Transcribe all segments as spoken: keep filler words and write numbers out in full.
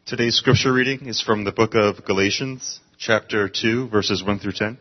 Today's scripture reading is from the book of Galatians, chapter two, verses one through ten.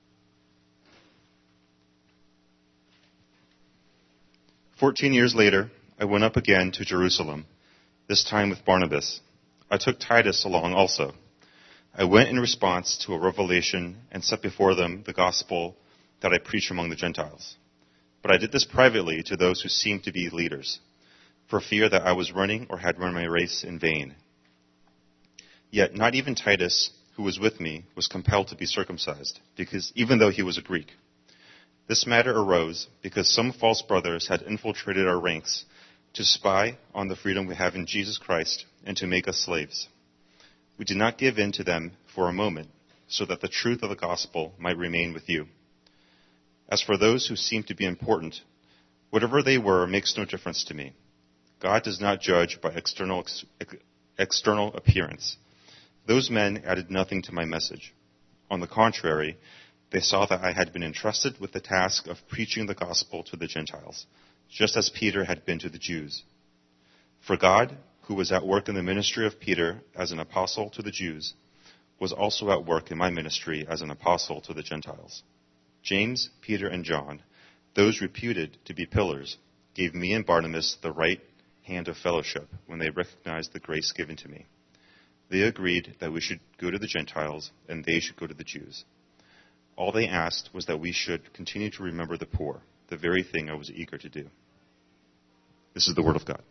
Fourteen years later, I went up again to Jerusalem, this time with Barnabas. I took Titus along also. I went in response to a revelation and set before them the gospel that I preach among the Gentiles. But I did this privately to those who seemed to be leaders, for fear that I was running or had run my race in vain. Yet not even Titus, who was with me, was compelled to be circumcised, because even though he was a Greek. This matter arose because some false brothers had infiltrated our ranks to spy on the freedom we have in Jesus Christ and to make us slaves. We did not give in to them for a moment, so that the truth of the gospel might remain with you. As for those who seem to be important, whatever they were makes no difference to me. God does not judge by external ex- external appearance. Those men added nothing to my message. On the contrary, they saw that I had been entrusted with the task of preaching the gospel to the Gentiles, just as Peter had been to the Jews. For God, who was at work in the ministry of Peter as an apostle to the Jews, was also at work in my ministry as an apostle to the Gentiles. James, Peter, and John, those reputed to be pillars, gave me and Barnabas the right hand of fellowship when they recognized the grace given to me. They agreed that we should go to the Gentiles and they should go to the Jews. All they asked was that we should continue to remember the poor, the very thing I was eager to do. This is the word of God.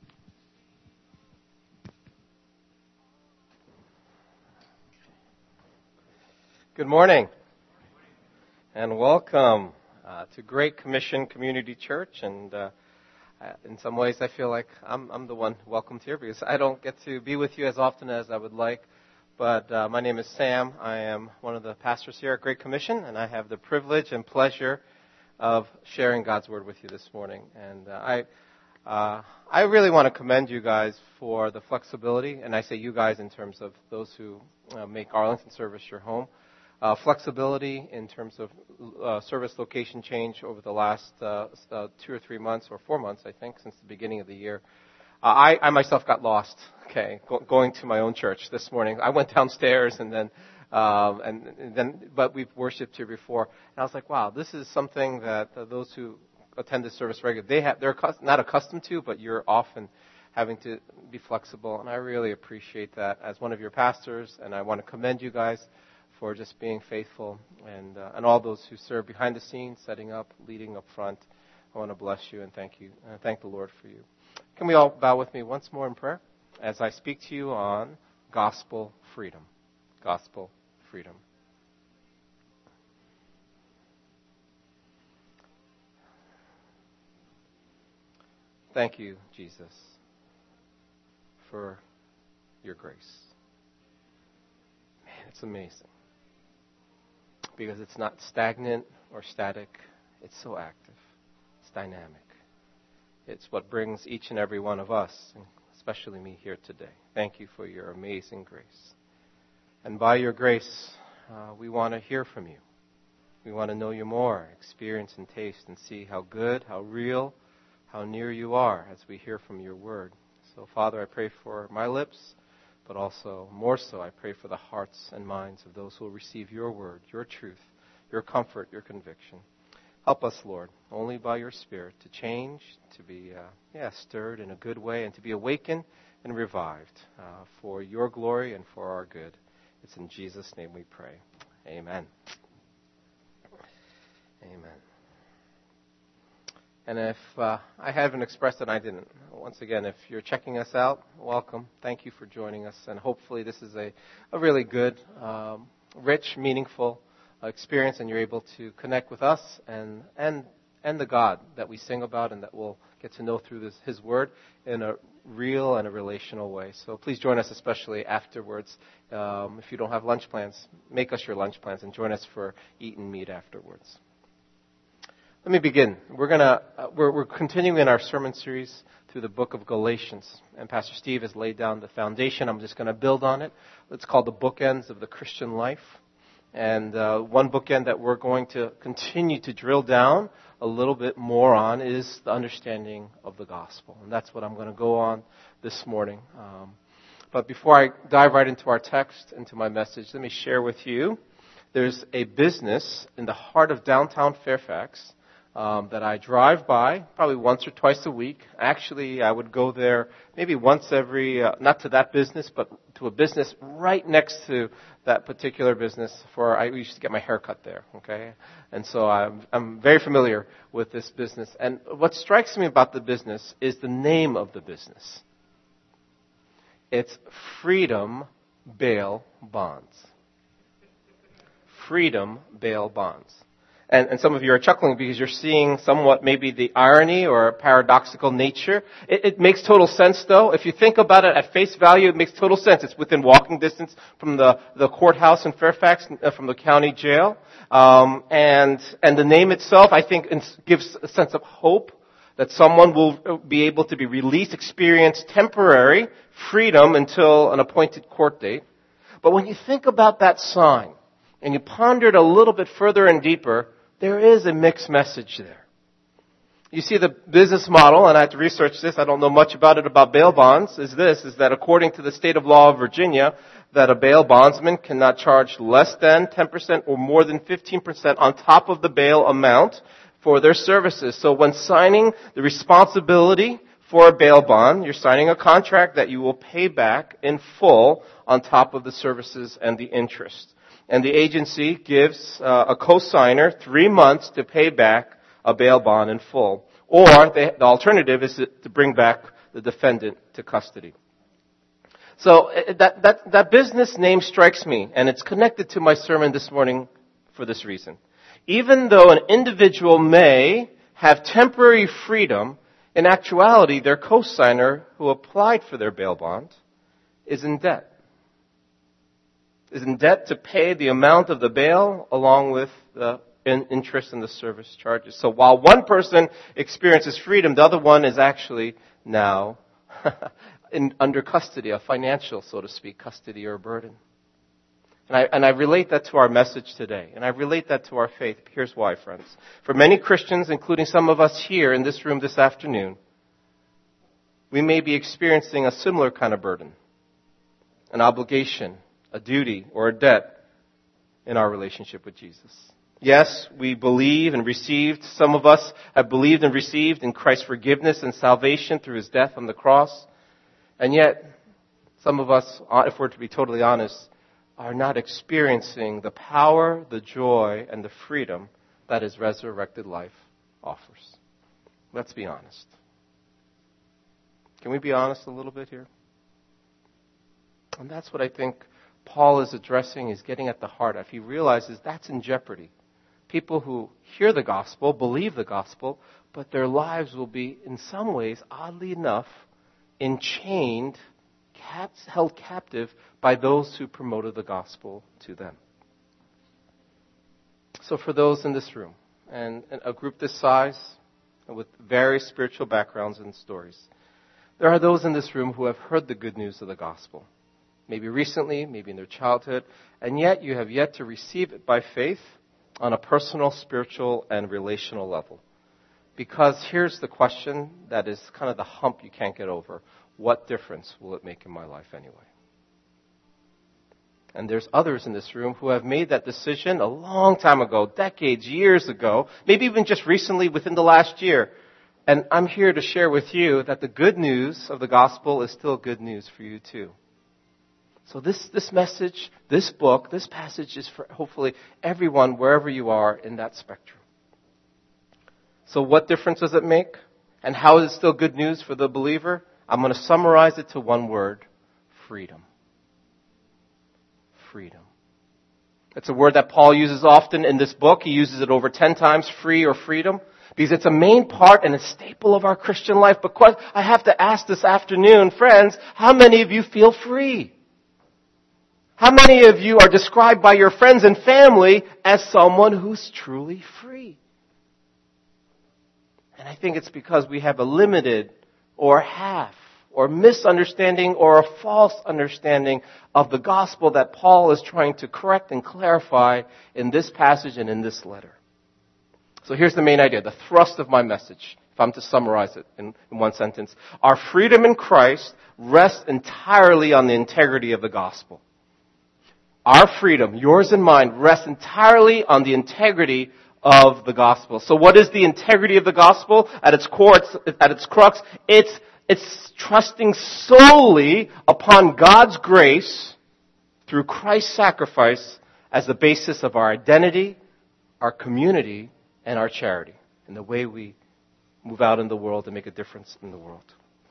Good morning and welcome uh, to Great Commission Community Church. And uh, in some ways, I feel like I'm, I'm the one welcomed here because I don't get to be with you as often as I would like. But uh, my name is Sam. I am one of the pastors here at Great Commission, and I have the privilege and pleasure of sharing God's Word with you this morning. And uh, I uh, I really want to commend you guys for the flexibility, and I say you guys in terms of those who uh, make Arlington service your home. Uh, flexibility in terms of uh, service location change over the last uh, uh, two or three months, or four months, I think, since the beginning of the year. Uh, I, I myself got lost, okay, go, going to my own church this morning. I went downstairs and then, um, and, and then, but we've worshipped here before. And I was like, wow, this is something that uh, those who attend this service regularly, they have, they're not accustomed to, but you're often having to be flexible. And I really appreciate that as one of your pastors, and I want to commend you guys for just being faithful, and uh, and all those who serve behind the scenes, setting up, leading up front. I want to bless you and thank you. And thank the Lord for you. Can we all bow with me once more in prayer as I speak to you on gospel freedom? Gospel freedom. Thank you, Jesus, for your grace. Man, it's amazing. Because it's not stagnant or static. It's so active. It's dynamic. It's what brings each and every one of us, and especially me here today. Thank you for your amazing grace. And by your grace, uh, we want to hear from you. We want to know you more, experience and taste, and see how good, how real, how near you are as we hear from your word. So, Father, I pray for my lips, but also, more so, I pray for the hearts and minds of those who will receive your word, your truth, your comfort, your conviction. Help us, Lord, only by your Spirit to change, to be uh, yeah, stirred in a good way, and to be awakened and revived uh, for your glory and for our good. It's in Jesus' name we pray. Amen. Amen. And if uh, I haven't expressed it, I didn't. Once again, if you're checking us out, welcome. Thank you for joining us. And hopefully this is a, a really good, um, rich, meaningful uh, experience, and you're able to connect with us and, and, and the God that we sing about and that we'll get to know through this, His Word in a real and a relational way. So please join us, especially afterwards. Um, if you don't have lunch plans, make us your lunch plans and join us for eat and meet afterwards. Let me begin. We're gonna uh, we're, we're continuing in our sermon series through the book of Galatians, and Pastor Steve has laid down the foundation. I'm just going to build on it. It's called the bookends of the Christian life, and uh, one bookend that we're going to continue to drill down a little bit more on is the understanding of the gospel, and that's what I'm going to go on this morning. Um, But before I dive right into our text, into my message, let me share with you, there's a business in the heart of downtown Fairfax um, that I drive by probably once or twice a week. Actually, I would go there maybe once every, uh, not to that business, but to a business right next to that particular business for, I used to get my hair cut there, okay? And so I'm, I'm very familiar with this business. And what strikes me about the business is the name of the business. It's Freedom Bail Bonds. Freedom Bail Bonds. And, and some of you are chuckling because you're seeing somewhat maybe the irony or paradoxical nature. It, it makes total sense, though. If you think about it at face value, it makes total sense. It's within walking distance from the, the courthouse in Fairfax, uh, from the county jail. Um, and, and the name itself, I think, gives a sense of hope that someone will be able to be released, experience temporary freedom until an appointed court date. But when you think about that sign, and you ponder it a little bit further and deeper, there is a mixed message there. You see, the business model, and I had to research this, I don't know much about it, about bail bonds, is this, is that according to the state of law of Virginia, that a bail bondsman cannot charge less than ten percent or more than fifteen percent on top of the bail amount for their services. So when signing the responsibility for a bail bond, you're signing a contract that you will pay back in full on top of the services and the interest. And the agency gives uh, a co-signer three months to pay back a bail bond in full. Or they, the alternative is to, to bring back the defendant to custody. So that, that, that business name strikes me, and it's connected to my sermon this morning for this reason. Even though an individual may have temporary freedom, in actuality, their co-signer who applied for their bail bond is in debt. Is in debt to pay the amount of the bail along with the interest and the service charges. So while one person experiences freedom, the other one is actually now in, under custody, a financial, so to speak, custody or burden. And I, and I relate that to our message today. And I relate that to our faith. Here's why, friends. For many Christians, including some of us here in this room this afternoon, we may be experiencing a similar kind of burden, an obligation, a duty, or a debt in our relationship with Jesus. Yes, we believe and received, some of us have believed and received in Christ's forgiveness and salvation through His death on the cross. And yet, some of us, if we're to be totally honest, are not experiencing the power, the joy, and the freedom that His resurrected life offers. Let's be honest. Can we be honest a little bit here? And that's what I think Paul is addressing, is getting at the heart of. He realizes that's in jeopardy. People who hear the gospel, believe the gospel, but their lives will be, in some ways, oddly enough, enchained, held captive by those who promoted the gospel to them. So for those in this room, and, and a group this size, and with various spiritual backgrounds and stories, there are those in this room who have heard the good news of the gospel. Maybe recently, maybe in their childhood, and yet you have yet to receive it by faith on a personal, spiritual, and relational level. Because here's the question that is kind of the hump you can't get over. What difference will it make in my life anyway? And there's others in this room who have made that decision a long time ago, decades, years ago, maybe even just recently within the last year. And I'm here to share with you that the good news of the gospel is still good news for you too. So this, this message, this book, this passage is for hopefully everyone, wherever you are in that spectrum. So what difference does it make? And how is it still good news for the believer? I'm going to summarize it to one word: freedom. Freedom. It's a word that Paul uses often in this book. He uses it over ten times, free or freedom, because it's a main part and a staple of our Christian life. But I have to ask this afternoon, friends, how many of you feel free? How many of you are described by your friends and family as someone who's truly free? And I think it's because we have a limited or half or misunderstanding or a false understanding of the gospel that Paul is trying to correct and clarify in this passage and in this letter. So here's the main idea, the thrust of my message. if I'm to summarize it in, in one sentence. Our freedom in Christ rests entirely on the integrity of the gospel. Our freedom, yours and mine, rests entirely on the integrity of the gospel. So what is the integrity of the gospel? At its core, it's, at its crux, it's, it's trusting solely upon God's grace through Christ's sacrifice as the basis of our identity, our community, and our charity, and the way we move out in the world and make a difference in the world.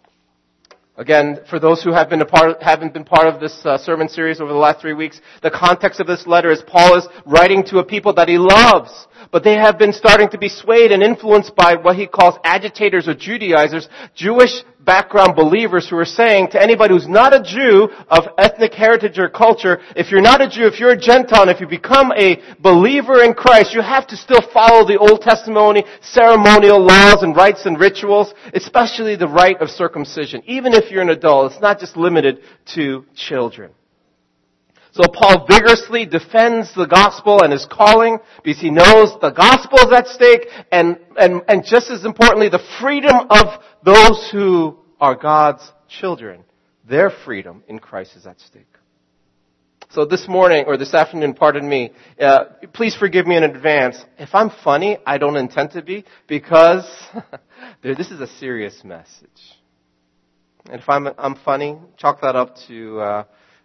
Again, for those who have been a part, haven't been part of this uh, sermon series over the last three weeks, the context of this letter is Paul is writing to a people that he loves, but they have been starting to be swayed and influenced by what he calls agitators or Judaizers, Jewish background believers who are saying to anybody who's not a Jew of ethnic heritage or culture, if you're not a Jew, if you're a Gentile, and if you become a believer in Christ, you have to still follow the Old Testament ceremonial laws and rites and rituals, especially the rite of circumcision. Even if you're an adult, it's not just limited to children. So Paul vigorously defends the gospel and his calling because he knows the gospel is at stake and, and, and just as importantly, the freedom of those who are God's children. Their freedom in Christ is at stake. So this morning, or this afternoon, pardon me, uh, please forgive me in advance. If I'm funny, I don't intend to be because this is a serious message. And if I'm, I'm funny, chalk that up to... Uh,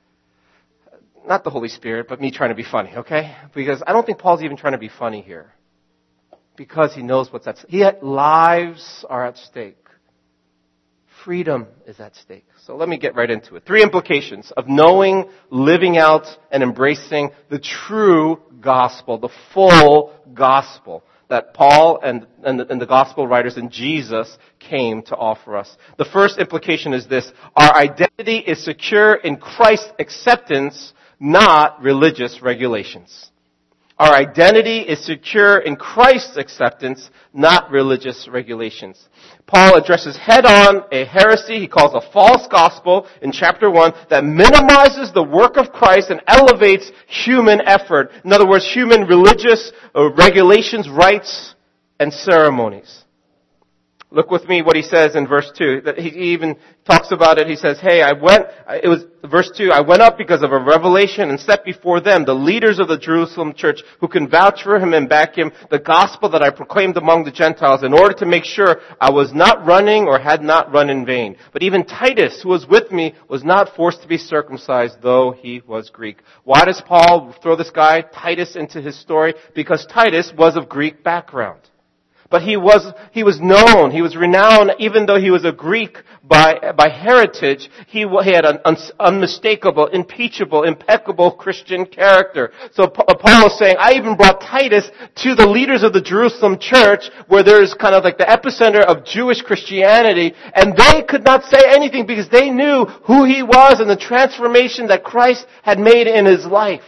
Not the Holy Spirit, but me trying to be funny, okay? Because I don't think Paul's even trying to be funny here. Because he knows what's at stake. He had, lives are at stake. Freedom is at stake. So let me get right into it. Three implications of knowing, living out, and embracing the true gospel, the full gospel that Paul and, and, the, and the gospel writers and Jesus came to offer us. The first implication is this. Our identity is secure in Christ's acceptance, not religious regulations. Our identity is secure in Christ's acceptance, not religious regulations. Paul addresses head-on a heresy he calls a false gospel in chapter one that minimizes the work of Christ and elevates human effort. In other words, human religious regulations, rites, and ceremonies. Look with me what he says in verse two. That he even talks about it. He says, hey, I went, it was verse two, I went up because of a revelation and set before them, the leaders of the Jerusalem church, who can vouch for him and back him, the gospel that I proclaimed among the Gentiles, in order to make sure I was not running or had not run in vain. But even Titus, who was with me, was not forced to be circumcised, though he was Greek. Why does Paul throw this guy, Titus, into his story? Because Titus was of Greek background. But he was, he was known, he was renowned, even though he was a Greek by, by heritage, he, he had an un, unmistakable, impeachable, impeccable Christian character. So Paul is saying, I even brought Titus to the leaders of the Jerusalem church, where there's kind of like the epicenter of Jewish Christianity, and they could not say anything because they knew who he was and the transformation that Christ had made in his life.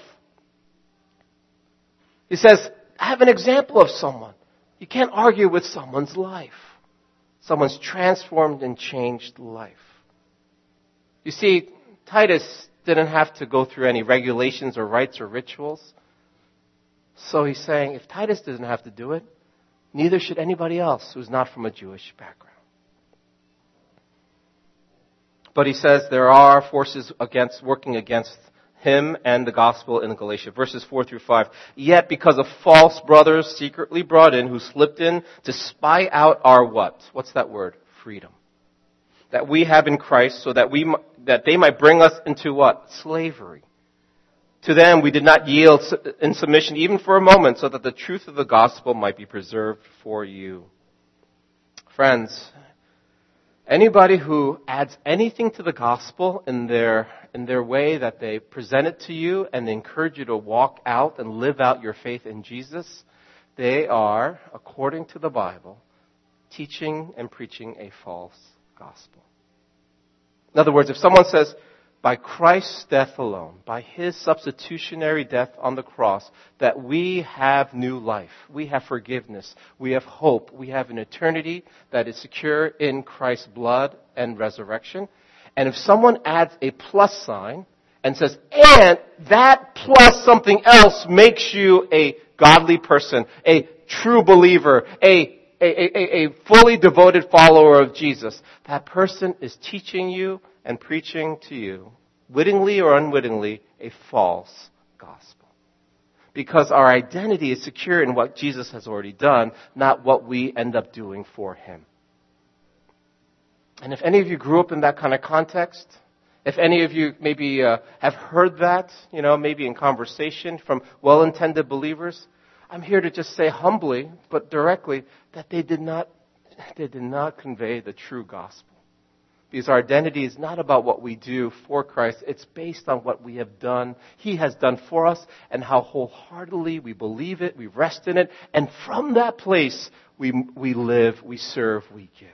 He says, I have an example of someone. You can't argue with someone's life. Someone's transformed and changed life. You see, Titus didn't have to go through any regulations or rites or rituals. So he's saying, if Titus doesn't have to do it, neither should anybody else who's not from a Jewish background. But he says there are forces against, working against him and the gospel in Galatia. Verses four through five. Yet because of false brothers secretly brought in, who slipped in to spy out our what? What's that word? Freedom. That we have in Christ, so that we, that they might bring us into what? Slavery. To them we did not yield in submission even for a moment, so that the truth of the gospel might be preserved for you. Friends, anybody who adds anything to the gospel in their in their way that they present it to you and they encourage you to walk out and live out your faith in Jesus, they are, according to the Bible, teaching and preaching a false gospel. In other words, if someone says, by Christ's death alone, by his substitutionary death on the cross, that we have new life, we have forgiveness, we have hope, we have an eternity that is secure in Christ's blood and resurrection. And if someone adds a plus sign and says, and that plus something else makes you a godly person, a true believer, a a, a, a fully devoted follower of Jesus, that person is teaching you and preaching to you, wittingly or unwittingly, a false gospel. Because our identity is secure in what Jesus has already done, not what we end up doing for him. And if any of you grew up in that kind of context, if any of you maybe uh, have heard that, you know, maybe in conversation from well-intended believers, I'm here to just say humbly, but directly, that they did not, they did not convey the true gospel. Because our identity is not about what we do for Christ. It's based on what we have done, he has done for us, and how wholeheartedly we believe it, we rest in it, and from that place, we, we live, we serve, we give.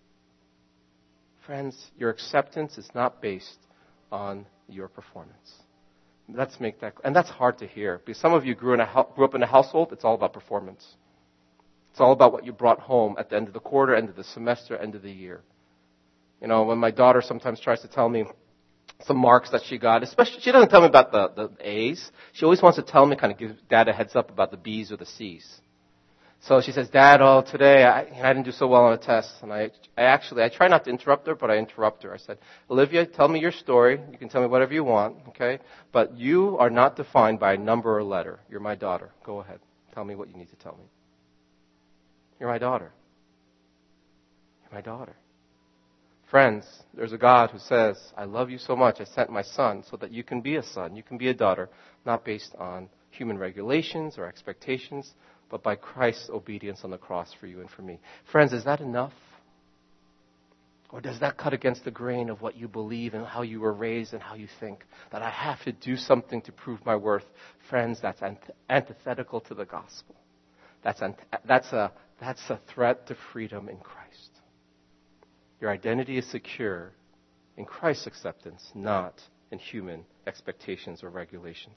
Friends, your acceptance is not based on your performance. Let's make that, and that's hard to hear, because some of you grew, in a, grew up in a household, it's all about performance. It's all about what you brought home at the end of the quarter, end of the semester, end of the year. You know, when my daughter sometimes tries to tell me some marks that she got, especially, she doesn't tell me about the, the A's. She always wants to tell me, kind of give Dad a heads up about the B's or the C's. So she says, Dad, oh, today I, I didn't do so well on a test. And I, I actually, I try not to interrupt her, but I interrupt her. I said, Olivia, tell me your story. You can tell me whatever you want, okay? But you are not defined by a number or letter. You're my daughter. Go ahead. Tell me what you need to tell me. You're my daughter. You're my daughter. Friends, there's a God who says, I love you so much, I sent my son so that you can be a son, you can be a daughter, not based on human regulations or expectations, but by Christ's obedience on the cross for you and for me. Friends, is that enough? Or does that cut against the grain of what you believe and how you were raised and how you think? That I have to do something to prove my worth? Friends, that's anth- antithetical to the gospel. That's, anth- that's, a, that's a threat to freedom in Christ. Your identity is secure in Christ's acceptance, not in human expectations or regulations.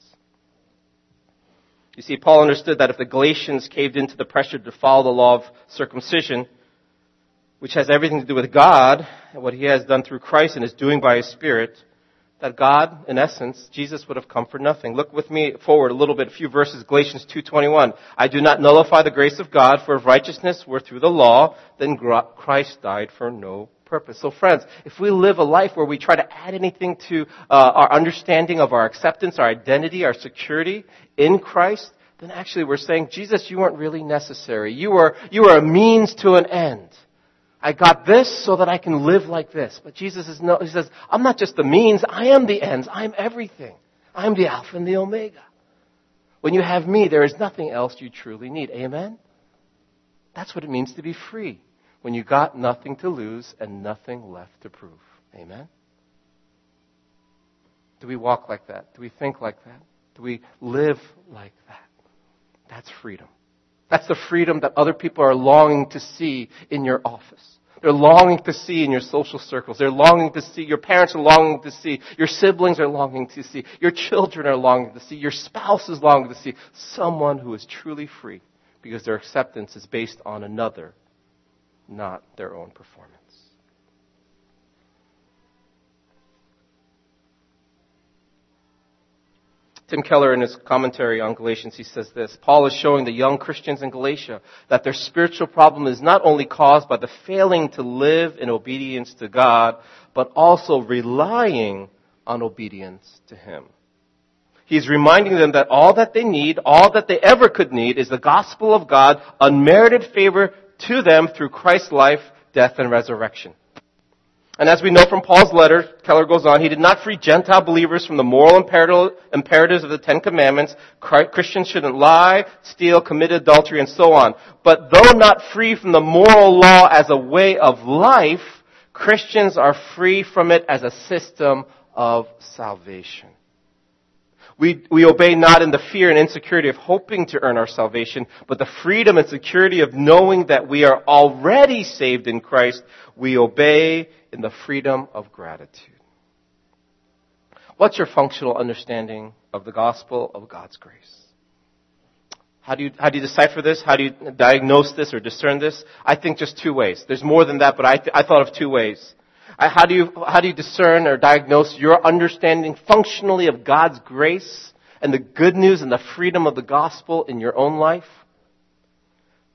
You see, Paul understood that if the Galatians caved into the pressure to follow the law of circumcision, which has everything to do with God and what he has done through Christ and is doing by his Spirit, that God, in essence, Jesus would have come for nothing. Look with me forward a little bit, a few verses, Galatians two twenty-one. I do not nullify the grace of God, for if righteousness were through the law, then Christ died for no purpose. So friends, if we live a life where we try to add anything to uh, our understanding of our acceptance, our identity, our security in Christ, then actually we're saying, Jesus, you weren't really necessary. You were, you were a means to an end. I got this so that I can live like this. But Jesus is no, he says, I'm not just the means, I am the ends. I am everything. I am the Alpha and the Omega. When you have me, there is nothing else you truly need. Amen? That's what it means to be free. When you got nothing to lose and nothing left to prove. Amen? Do we walk like that? Do we think like that? Do we live like that? That's freedom. That's the freedom that other people are longing to see in your office. They're longing to see in your social circles. They're longing to see, your parents are longing to see, your siblings are longing to see, your children are longing to see, your spouse is longing to see someone who is truly free because their acceptance is based on another, not their own performance. Tim Keller, in his commentary on Galatians, he says this: Paul is showing the young Christians in Galatia that their spiritual problem is not only caused by the failing to live in obedience to God, but also relying on obedience to Him. He's reminding them that all that they need, all that they ever could need, is the gospel of God, unmerited favor to them through Christ's life, death, and resurrection. And as we know from Paul's letter, Keller goes on, he did not free Gentile believers from the moral imperatives of the Ten Commandments. Christians shouldn't lie, steal, commit adultery, and so on. But though not free from the moral law as a way of life, Christians are free from it as a system of salvation. We, we obey not in the fear and insecurity of hoping to earn our salvation, but the freedom and security of knowing that we are already saved in Christ. We obey in the freedom of gratitude. What's your functional understanding of the gospel of God's grace? How do you, how do you decipher this? How do you diagnose this or discern this? I think just two ways. There's more than that, but I, th- I thought of two ways. How do you, how do you discern or diagnose your understanding functionally of God's grace and the good news and the freedom of the gospel in your own life?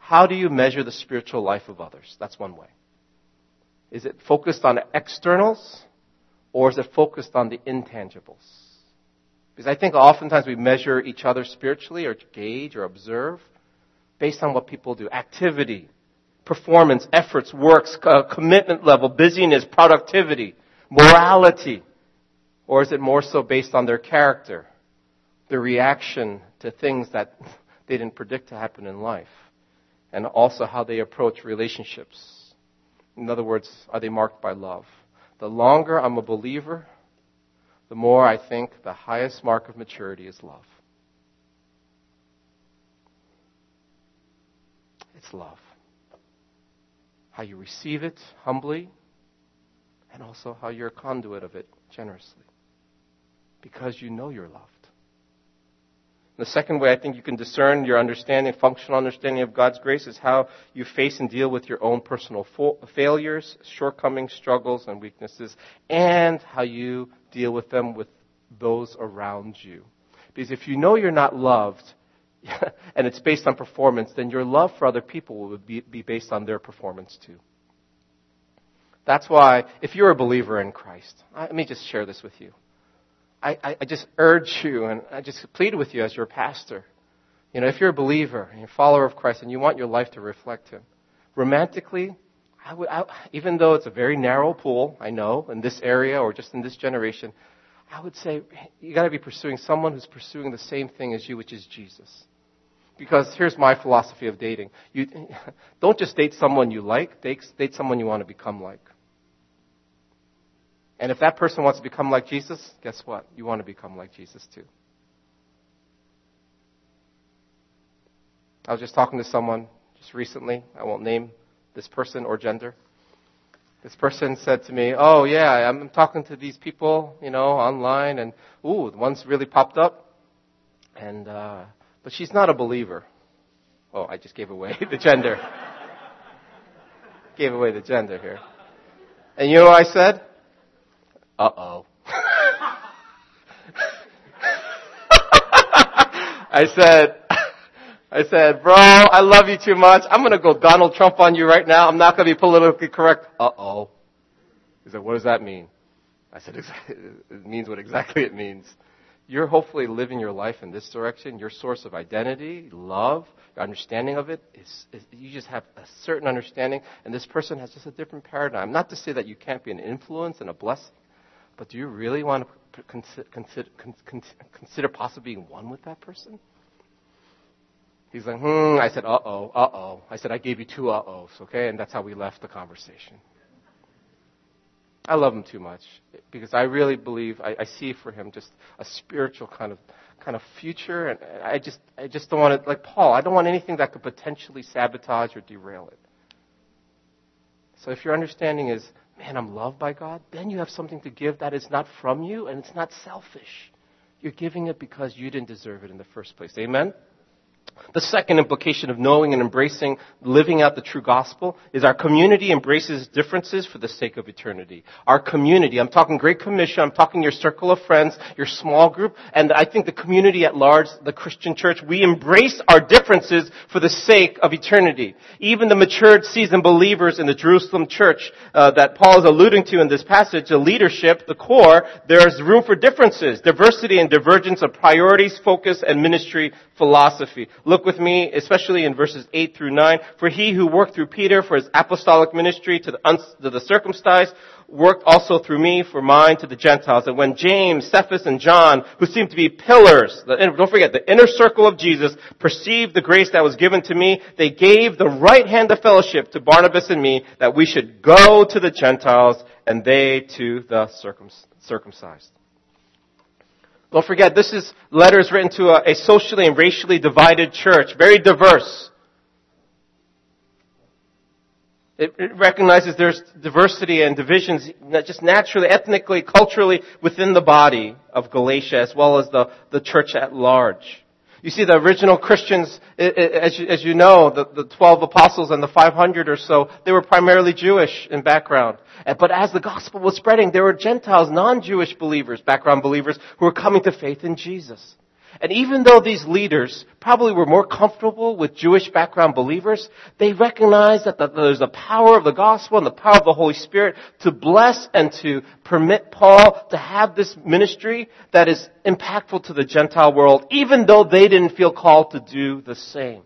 How do you measure the spiritual life of others? That's one way. Is it focused on externals, or is it focused on the intangibles? Because I think oftentimes we measure each other spiritually, or gauge, or observe, based on what people do. Activity, performance, efforts, works, uh, commitment level, busyness, productivity, morality. Or is it more so based on their character, their reaction to things that they didn't predict to happen in life, and also how they approach relationships? In other words, are they marked by love? The longer I'm a believer, the more I think the highest mark of maturity is love. It's love. How you receive it humbly, and also how you're a conduit of it generously. Because you know you're loved. The second way I think you can discern your understanding, functional understanding of God's grace, is how you face and deal with your own personal fa- failures, shortcomings, struggles, and weaknesses, and how you deal with them with those around you. Because if you know you're not loved, and it's based on performance, then your love for other people will be, be based on their performance too. That's why, if you're a believer in Christ, let me just share this with you. I, I just urge you, and I just plead with you as your pastor. You know, if you're a believer and you're a follower of Christ and you want your life to reflect Him, romantically, I would, I, even though it's a very narrow pool, I know, in this area or just in this generation, I would say you got to be pursuing someone who's pursuing the same thing as you, which is Jesus. Because here's my philosophy of dating: you don't just date someone you like; date, date someone you want to become like. And if that person wants to become like Jesus, guess what? You want to become like Jesus too. I was just talking to someone just recently. I won't name this person or gender. This person said to me, oh yeah, I'm talking to these people, you know, online, and ooh, the one's really popped up. And, uh, but she's not a believer. Oh, I just gave away the gender. Gave away the gender here. And you know what I said? Uh-oh. I said, I said, bro, I love you too much. I'm going to go Donald Trump on you right now. I'm not going to be politically correct. Uh-oh. He said, what does that mean? I said, it means what exactly it means. You're hopefully living your life in this direction. Your source of identity, love, your understanding of it, is, is you just have a certain understanding, and this person has just a different paradigm. Not to say that you can't be an influence and a blessing, but do you really want to consider, consider, consider possibly being one with that person? He's like, hmm. I said, uh-oh, uh-oh. I said, I gave you two uh-ohs, okay? And that's how we left the conversation. I love him too much because I really believe I, I see for him just a spiritual kind of kind of future, and I just I just don't want it like Paul. I don't want anything that could potentially sabotage or derail it. So if your understanding is, man, I'm loved by God, then you have something to give that is not from you and it's not selfish. You're giving it because you didn't deserve it in the first place. Amen? The second implication of knowing and embracing, living out the true gospel, is our community embraces differences for the sake of eternity. Our community, I'm talking Great Commission, I'm talking your circle of friends, your small group, and I think the community at large, the Christian church, we embrace our differences for the sake of eternity. Even the matured, seasoned believers in the Jerusalem church uh, that Paul is alluding to in this passage, the leadership, the core, there's room for differences, diversity and divergence of priorities, focus, and ministry philosophy. Look with me, especially in verses eight through nine. For he who worked through Peter for his apostolic ministry to the, uns- to the circumcised, worked also through me for mine to the Gentiles. And when James, Cephas, and John, who seemed to be pillars, the, don't forget, the inner circle of Jesus, perceived the grace that was given to me, they gave the right hand of fellowship to Barnabas and me, that we should go to the Gentiles, and they to the circum- circumcised. Don't forget, this is letters written to a, a socially and racially divided church, very diverse. It, it recognizes there's diversity and divisions, just naturally, ethnically, culturally, within the body of Galatia, as well as the, the church at large. You see, the original Christians, as you, as you know, the, the twelve apostles and the five hundred or so, they were primarily Jewish in background. But as the gospel was spreading, there were Gentiles, non-Jewish believers, background believers, who were coming to faith in Jesus. And even though these leaders probably were more comfortable with Jewish background believers, they recognized that there's the power of the gospel and the power of the Holy Spirit to bless and to permit Paul to have this ministry that is impactful to the Gentile world, even though they didn't feel called to do the same.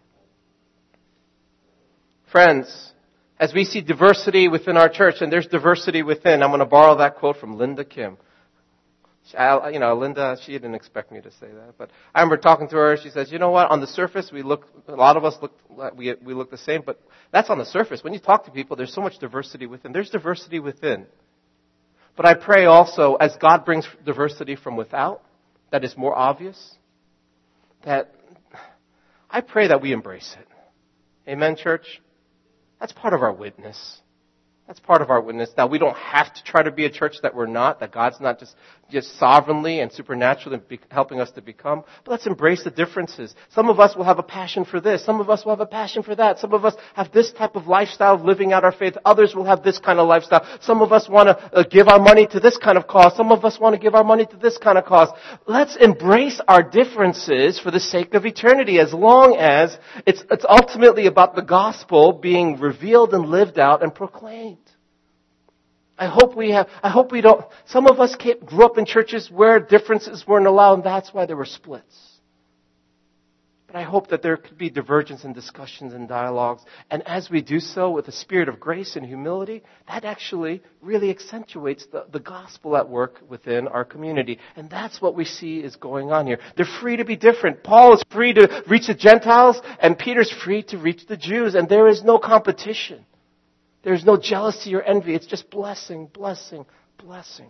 Friends, as we see diversity within our church, and there's diversity within, I'm going to borrow that quote from Linda Kim. I, you know, Linda, she didn't expect me to say that, but I remember talking to her. She says, "You know what? On the surface, we look. A lot of us look. We we look the same, but that's on the surface. When you talk to people, there's so much diversity within. There's diversity within. But I pray also, as God brings diversity from without, that is more obvious. That I pray that we embrace it. Amen, church. That's part of our witness. That's part of our witness. Now, we don't have to try to be a church that we're not, that God's not just, just sovereignly and supernaturally be, helping us to become. But let's embrace the differences. Some of us will have a passion for this. Some of us will have a passion for that. Some of us have this type of lifestyle of living out our faith. Others will have this kind of lifestyle. Some of us want to uh, give our money to this kind of cause. Some of us want to give our money to this kind of cause. Let's embrace our differences for the sake of eternity, as long as it's, it's ultimately about the gospel being revealed and lived out and proclaimed. I hope we have, I hope we don't, some of us came, grew up in churches where differences weren't allowed, and that's why there were splits. But I hope that there could be divergence in discussions and dialogues. And as we do so with a spirit of grace and humility, that actually really accentuates the, the gospel at work within our community. And that's what we see is going on here. They're free to be different. Paul is free to reach the Gentiles, and Peter's free to reach the Jews. And there is no competition. There's no jealousy or envy. It's just blessing, blessing, blessing.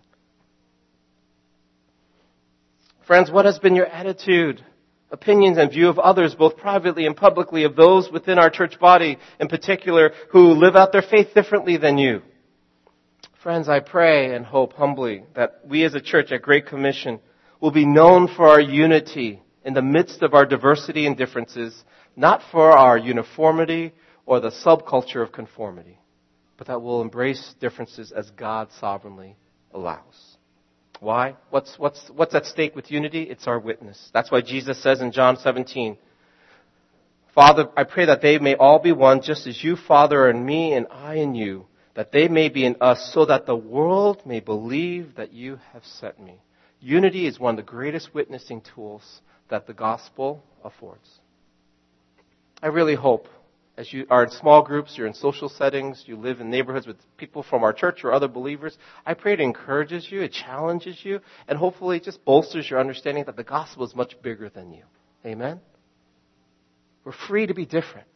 Friends, what has been your attitude, opinions, and view of others, both privately and publicly, of those within our church body in particular who live out their faith differently than you? Friends, I pray and hope humbly that we as a church at Great Commission will be known for our unity in the midst of our diversity and differences, not for our uniformity or the subculture of conformity, but that we'll embrace differences as God sovereignly allows. Why? What's, what's, what's at stake with unity? It's our witness. That's why Jesus says in John seventeen, Father, I pray that they may all be one, just as you, Father, are in me and I in you, that they may be in us, so that the world may believe that you have sent me. Unity is one of the greatest witnessing tools that the gospel affords. I really hope, as you are in small groups, you're in social settings, you live in neighborhoods with people from our church or other believers, I pray it encourages you, it challenges you, and hopefully it just bolsters your understanding that the gospel is much bigger than you. Amen? We're free to be different.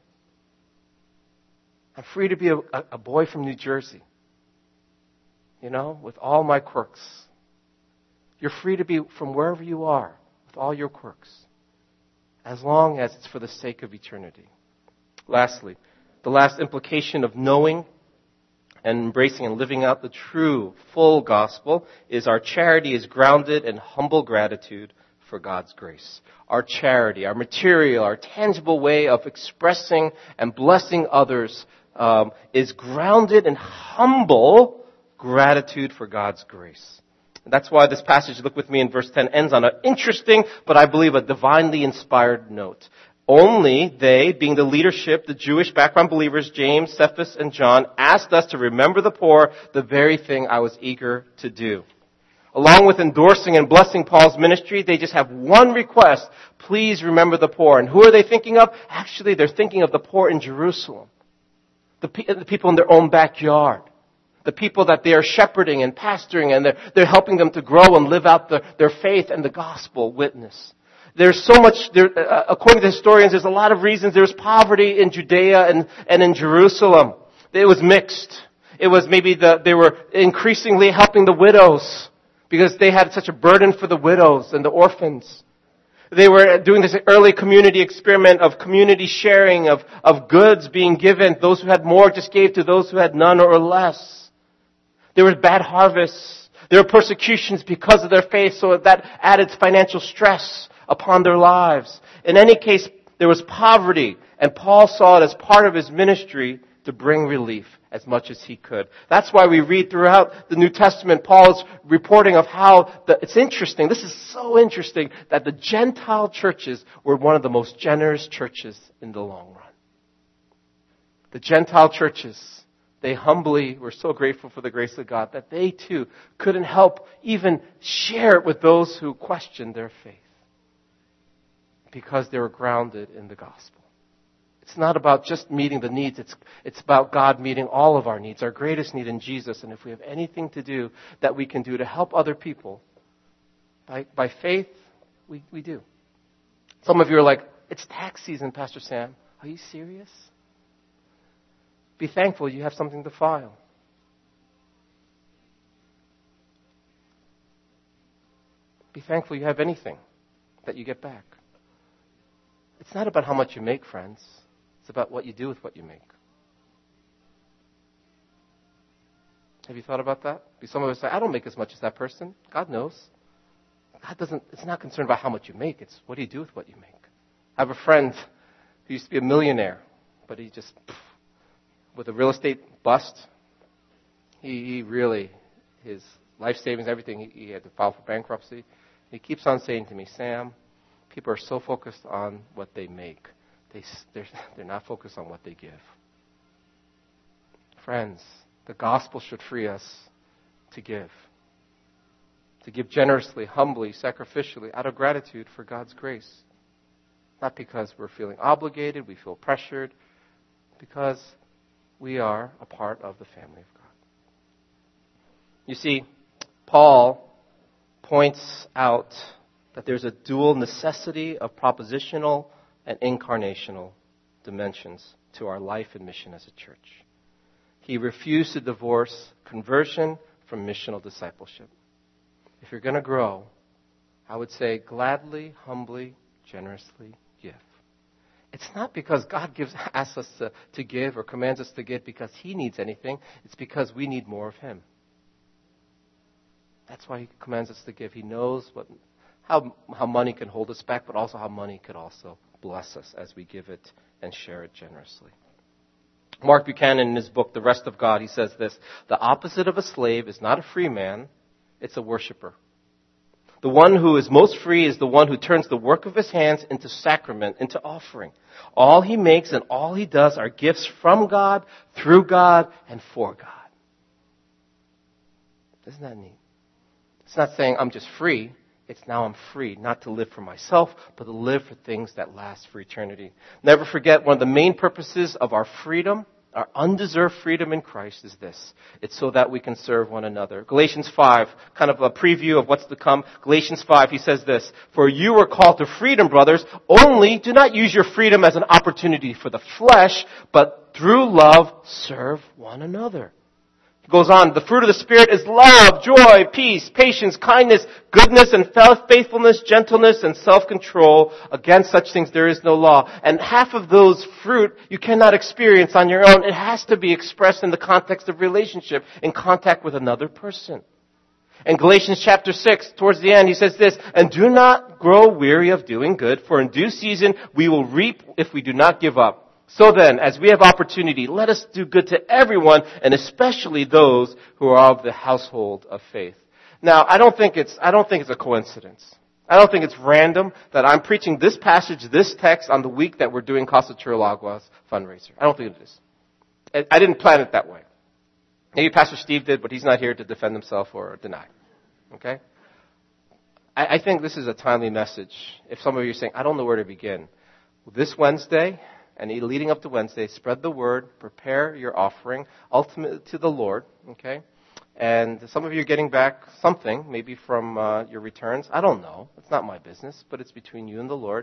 I'm free to be a, a boy from New Jersey, you know, with all my quirks. You're free to be from wherever you are with all your quirks, as long as it's for the sake of eternity. Lastly, the last implication of knowing and embracing and living out the true, full gospel is our charity is grounded in humble gratitude for God's grace. Our charity, our material, our tangible way of expressing and blessing others um, is grounded in humble gratitude for God's grace. And that's why this passage, look with me in verse ten, ends on an interesting, but I believe a divinely inspired note. Only they, being the leadership, the Jewish background believers, James, Cephas, and John, asked us to remember the poor, the very thing I was eager to do. Along with endorsing and blessing Paul's ministry, they just have one request. Please remember the poor. And who are they thinking of? Actually, they're thinking of the poor in Jerusalem. The, pe- the people in their own backyard. The people that they are shepherding and pastoring, and they're, they're helping them to grow and live out the, their faith and the gospel witness. There's so much, there, uh, according to historians, there's a lot of reasons. There's poverty in Judea and, and in Jerusalem. It was mixed. It was maybe the, they were increasingly helping the widows because they had such a burden for the widows and the orphans. They were doing this early community experiment of community sharing, of, of goods being given. Those who had more just gave to those who had none or less. There were bad harvests. There were persecutions because of their faith, so that added financial stress upon their lives. In any case, there was poverty, and Paul saw it as part of his ministry to to bring relief as much as he could. That's why we read throughout the New Testament Paul's reporting of how, the, it's interesting, this is so interesting, that the Gentile churches were one of the most generous churches in the long run. The Gentile churches, they humbly were so grateful for the grace of God that they too couldn't help even share it with those who questioned their faith, because they were grounded in the gospel. It's not about just meeting the needs. It's, it's about God meeting all of our needs, our greatest need in Jesus. And if we have anything to do that we can do to help other people, by, by faith, we, we do. Some of you are like, it's tax season, Pastor Sam. Are you serious? Be thankful you have something to file. Be thankful you have anything that you get back. It's not about how much you make, friends. It's about what you do with what you make. Have you thought about that? Some of us say, I don't make as much as that person. God knows. God doesn't, it's not concerned about how much you make. It's what do you do with what you make. I have a friend who used to be a millionaire, but he just, with a real estate bust, he, he really, his life savings, everything, he, he had to file for bankruptcy. He keeps on saying to me, Sam, people are so focused on what they make. They, they're, they're not focused on what they give. Friends, the gospel should free us to give. To give generously, humbly, sacrificially, out of gratitude for God's grace. Not because we're feeling obligated, we feel pressured, because we are a part of the family of God. You see, Paul points out that there's a dual necessity of propositional and incarnational dimensions to our life and mission as a church. He refused to divorce conversion from missional discipleship. If you're going to grow, I would say gladly, humbly, generously give. It's not because God gives asks us to, to give or commands us to give because he needs anything. It's because we need more of him. That's why he commands us to give. He knows what how how money can hold us back, but also how money could also bless us as we give it and share it generously. Mark Buchanan, in his book, The Rest of God, he says this: the opposite of a slave is not a free man, it's a worshiper. The one who is most free is the one who turns the work of his hands into sacrament, into offering. All he makes and all he does are gifts from God, through God, and for God. Isn't that neat? It's not saying I'm just free. It's now I'm free, not to live for myself, but to live for things that last for eternity. Never forget, one of the main purposes of our freedom, our undeserved freedom in Christ, is this. It's so that we can serve one another. Galatians five, kind of a preview of what's to come. Galatians five, he says this: for you are called to freedom, brothers, only do not use your freedom as an opportunity for the flesh, but through love serve one another. Goes on, the fruit of the Spirit is love, joy, peace, patience, kindness, goodness, and faithfulness, gentleness, and self-control. Against such things there is no law. And half of those fruit you cannot experience on your own. It has to be expressed in the context of relationship, in contact with another person. In Galatians chapter six, towards the end, he says this: and do not grow weary of doing good, for in due season we will reap if we do not give up. So then, as we have opportunity, let us do good to everyone, and especially those who are of the household of faith. Now, I don't think it's, I don't think it's a coincidence. I don't think it's random that I'm preaching this passage, this text, on the week that we're doing Casa Chiralagua's fundraiser. I don't think it is. I didn't plan it that way. Maybe Pastor Steve did, but he's not here to defend himself or deny. Okay? I, I think this is a timely message. If some of you are saying, I don't know where to begin. This Wednesday, and leading up to Wednesday, spread the word, prepare your offering, ultimately to the Lord, okay? And some of you are getting back something, maybe from uh, your returns. I don't know. It's not my business, but it's between you and the Lord.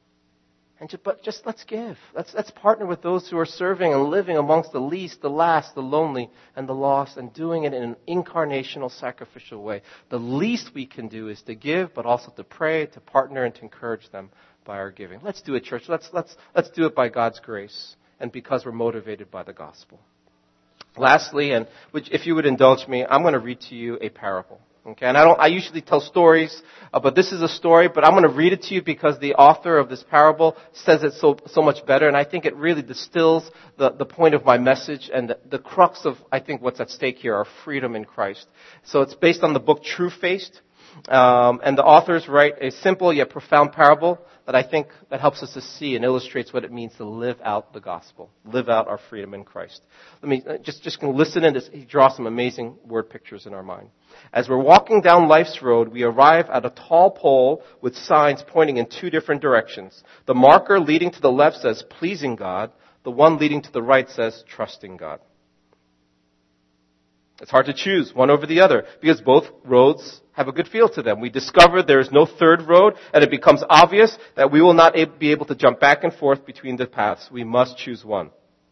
And just, but just let's give. Let's, let's partner with those who are serving and living amongst the least, the last, the lonely, and the lost, and doing it in an incarnational, sacrificial way. The least we can do is to give, but also to pray, to partner, and to encourage them by our giving. Let's do it, church. Let's let's let's do it by God's grace and because we're motivated by the gospel. Lastly, and which, if you would indulge me, I'm going to read to you a parable. Okay, and I don't, I usually tell stories, uh, but this is a story, but I'm going to read it to you because the author of this parable says it so, so much better, and I think it really distills the, the point of my message and the, the crux of, I think, what's at stake here, our freedom in Christ. So it's based on the book True-Faced, um, and the authors write a simple yet profound parable that I think that helps us to see and illustrates what it means to live out the gospel, live out our freedom in Christ. Let me just, just listen in this. He draws some amazing word pictures in our mind. As we're walking down life's road, we arrive at a tall pole with signs pointing in two different directions. The marker leading to the left says, pleasing God. The one leading to the right says, trusting God. It's hard to choose one over the other because both roads have a good feel to them. We discover there is no third road, and it becomes obvious that we will not be able to jump back and forth between the paths. We must choose one.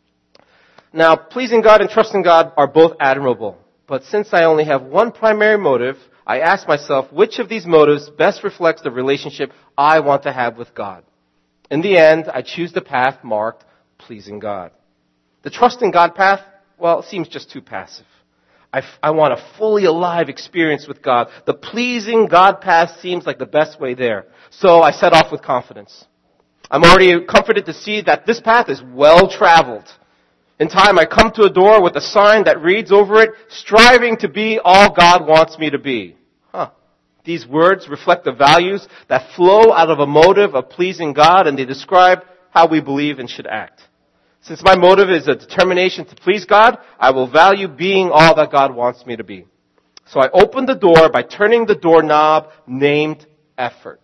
Now, pleasing God and trusting God are both admirable. But since I only have one primary motive, I ask myself, which of these motives best reflects the relationship I want to have with God? In the end, I choose the path marked pleasing God. The trusting God path, well, it seems just too passive. I, I want a fully alive experience with God. The pleasing God path seems like the best way there. So I set off with confidence. I'm already comforted to see that this path is well traveled. In time, I come to a door with a sign that reads over it, striving to be all God wants me to be. Huh. These words reflect the values that flow out of a motive of pleasing God, and they describe how we believe and should act. Since my motive is a determination to please God, I will value being all that God wants me to be. So I open the door by turning the doorknob named effort.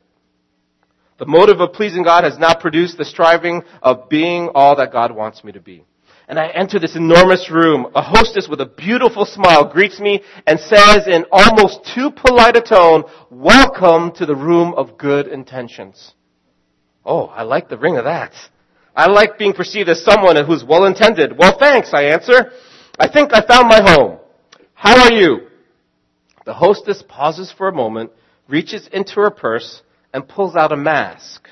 The motive of pleasing God has now produced the striving of being all that God wants me to be. And I enter this enormous room. A hostess with a beautiful smile greets me and says in almost too polite a tone, welcome to the room of good intentions. Oh, I like the ring of that. I like being perceived as someone who's well-intended. Well, thanks, I answer. I think I found my home. How are you? The hostess pauses for a moment, reaches into her purse, and pulls out a mask,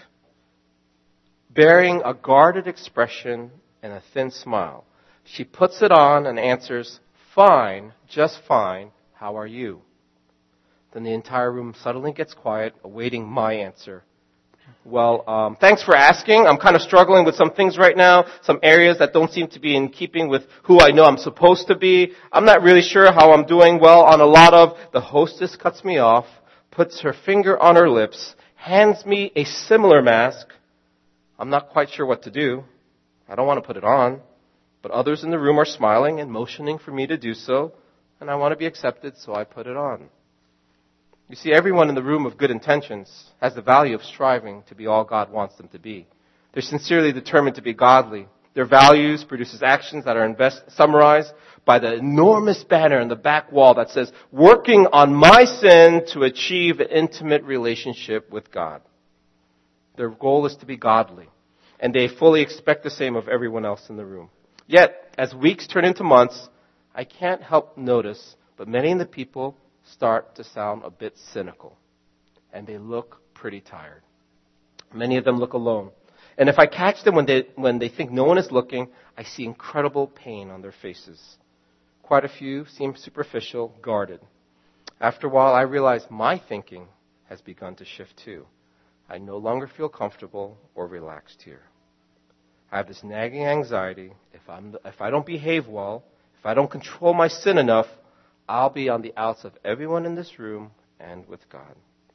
bearing a guarded expression and a thin smile. She puts it on and answers, fine, just fine. How are you? Then the entire room suddenly gets quiet, awaiting my answer. Well, um, thanks for asking. I'm kind of struggling with some things right now, some areas that don't seem to be in keeping with who I know I'm supposed to be. I'm not really sure how I'm doing well on a lot of. The hostess cuts me off, puts her finger on her lips, hands me a similar mask. I'm not quite sure what to do. I don't want to put it on, but others in the room are smiling and motioning for me to do so, and I want to be accepted, so I put it on. You see, everyone in the room of good intentions has the value of striving to be all God wants them to be. They're sincerely determined to be godly. Their values produces actions that are invest, summarized by the enormous banner in the back wall that says, working on my sin to achieve an intimate relationship with God. Their goal is to be godly, and they fully expect the same of everyone else in the room. Yet, as weeks turn into months, I can't help notice, but many of the people start to sound a bit cynical, and they look pretty tired. Many of them look alone. And if I catch them when they, when they think no one is looking, I see incredible pain on their faces. Quite a few seem superficial, guarded. After a while, I realize my thinking has begun to shift too. I no longer feel comfortable or relaxed here. I have this nagging anxiety. If I'm, if I don't behave well, if I don't control my sin enough, I'll be on the outs of everyone in this room and with God.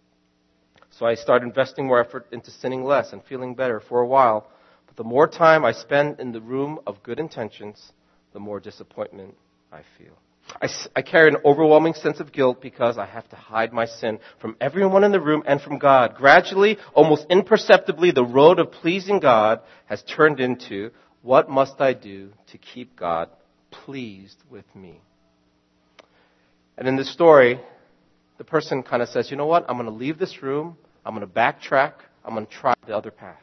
So I start investing more effort into sinning less and feeling better for a while. But the more time I spend in the room of good intentions, the more disappointment I feel. I, I carry an overwhelming sense of guilt because I have to hide my sin from everyone in the room and from God. Gradually, almost imperceptibly, the road of pleasing God has turned into, what must I do to keep God pleased with me? And in this story, the person kind of says, you know what, I'm going to leave this room, I'm going to backtrack, I'm going to try the other path.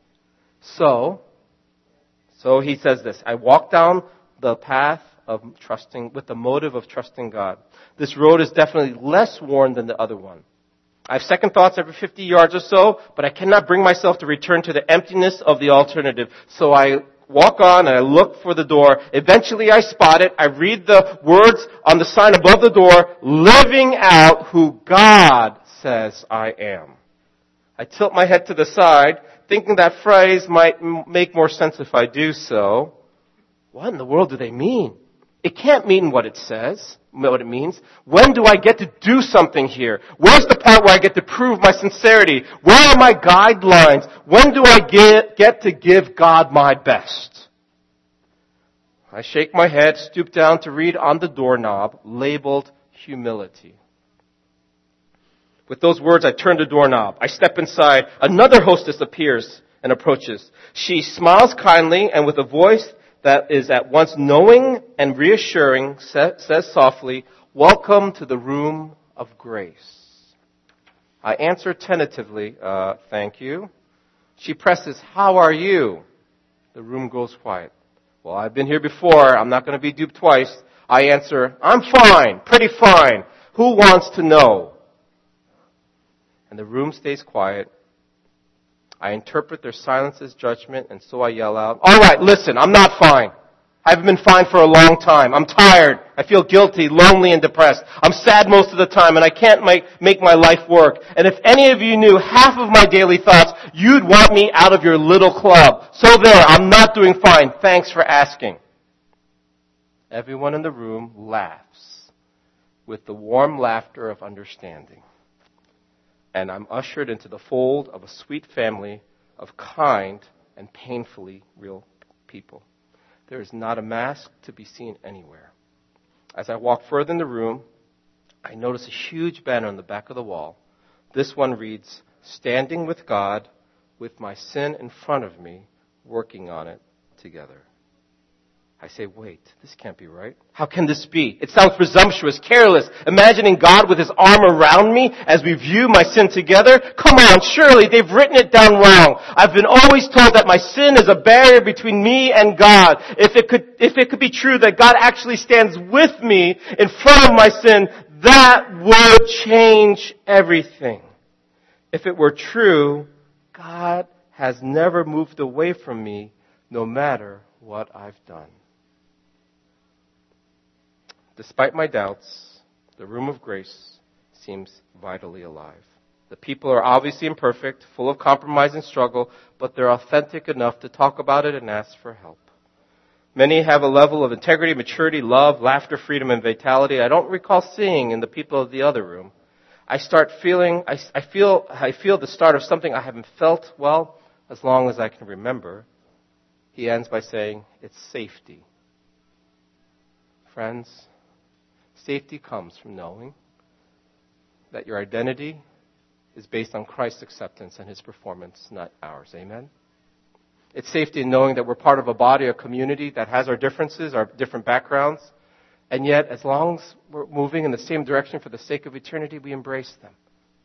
So, so he says this, I walk down the path of trusting, with the motive of trusting God. This road is definitely less worn than the other one. I have second thoughts every fifty yards or so, but I cannot bring myself to return to the emptiness of the alternative. So I walk on and I look for the door. Eventually I spot it. I read the words on the sign above the door, living out who God says I am. I tilt my head to the side, thinking that phrase might m- make more sense if I do so. What in the world do they mean? It can't mean what it says, what it means. When do I get to do something here? Where's the part where I get to prove my sincerity? Where are my guidelines? When do I get, get to give God my best? I shake my head, stoop down to read on the doorknob, labeled humility. With those words, I turn the doorknob. I step inside. Another hostess appears and approaches. She smiles kindly and with a voice that is at once knowing and reassuring, says softly, "Welcome to the room of grace." I answer tentatively, uh, "Thank you." She presses, "How are you?" The room goes quiet. "Well, I've been here before. I'm not going to be duped twice." I answer, "I'm fine, pretty fine. Who wants to know?" And the room stays quiet. I interpret their silence as judgment, and so I yell out, "All right, listen, I'm not fine. I haven't been fine for a long time. I'm tired. I feel guilty, lonely, and depressed. I'm sad most of the time, and I can't make, make my life work. And if any of you knew half of my daily thoughts, you'd want me out of your little club. So there, I'm not doing fine. Thanks for asking." Everyone in the room laughs with the warm laughter of understanding. And I'm ushered into the fold of a sweet family of kind and painfully real people. There is not a mask to be seen anywhere. As I walk further in the room, I notice a huge banner on the back of the wall. This one reads, "Standing with God, with my sin in front of me, working on it together." I say, wait, this can't be right. How can this be? It sounds presumptuous, careless, imagining God with his arm around me as we view my sin together. Come on, surely they've written it down wrong. I've been always told that my sin is a barrier between me and God. If it could, if it could be true that God actually stands with me in front of my sin, that would change everything. If it were true, God has never moved away from me, no matter what I've done. Despite my doubts, the room of grace seems vitally alive. The people are obviously imperfect, full of compromise and struggle, but they're authentic enough to talk about it and ask for help. Many have a level of integrity, maturity, love, laughter, freedom, and vitality I don't recall seeing in the people of the other room. I start feeling, I, I feel, I feel the start of something I haven't felt, well, as long as I can remember. He ends by saying, "It's safety." Friends, safety comes from knowing that your identity is based on Christ's acceptance and his performance, not ours. Amen? It's safety in knowing that we're part of a body, a community that has our differences, our different backgrounds, and yet as long as we're moving in the same direction for the sake of eternity, we embrace them.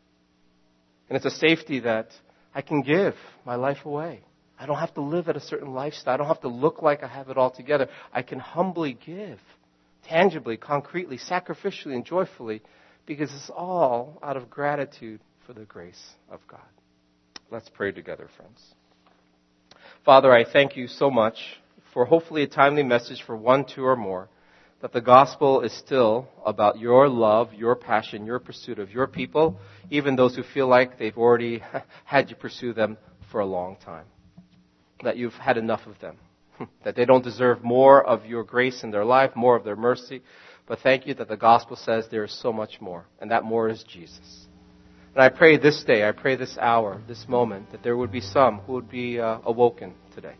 And it's a safety that I can give my life away. I don't have to live at a certain lifestyle. I don't have to look like I have it all together. I can humbly give. Tangibly, concretely, sacrificially, and joyfully, because it's all out of gratitude for the grace of God. Let's pray together, friends. Father, I thank you so much for hopefully a timely message for one, two, or more, that the gospel is still about your love, your passion, your pursuit of your people, even those who feel like they've already had you pursue them for a long time, that you've had enough of them. That they don't deserve more of your grace in their life, more of their mercy. But thank you that the gospel says there is so much more, and that more is Jesus. And I pray this day, I pray this hour, this moment, that there would be some who would be uh, awoken today.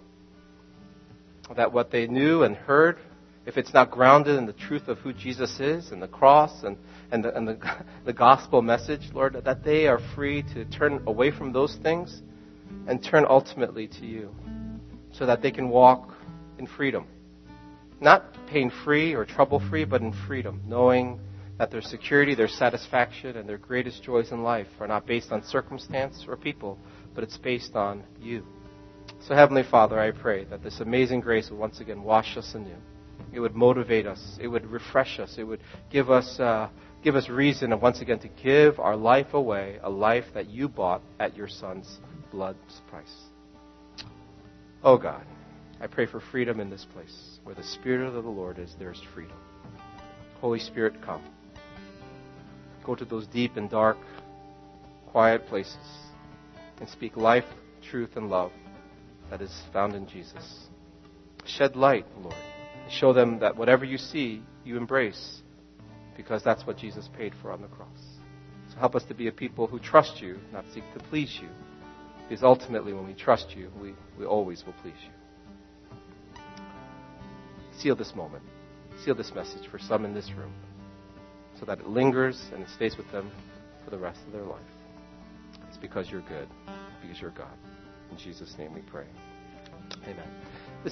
That what they knew and heard, if it's not grounded in the truth of who Jesus is and the cross and, and, the, and the, the gospel message, Lord, that they are free to turn away from those things and turn ultimately to you, so that they can walk in freedom. Not pain-free or trouble-free, but in freedom, knowing that their security, their satisfaction, and their greatest joys in life are not based on circumstance or people, but it's based on you. So Heavenly Father, I pray that this amazing grace would once again wash us anew. It would motivate us. It would refresh us. It would give us uh, give us reason, and once again, to give our life away, a life that you bought at your Son's blood's price. Oh God, I pray for freedom in this place. Where the Spirit of the Lord is, there is freedom. Holy Spirit, come. Go to those deep and dark, quiet places and speak life, truth, and love that is found in Jesus. Shed light, Lord. Show them that whatever you see, you embrace, because that's what Jesus paid for on the cross. So help us to be a people who trust you, not seek to please you. Because ultimately, when we trust you, we, we always will please you. Seal this moment. Seal this message for some in this room, so that it lingers and it stays with them for the rest of their life. It's because you're good, because you're God. In Jesus' name we pray.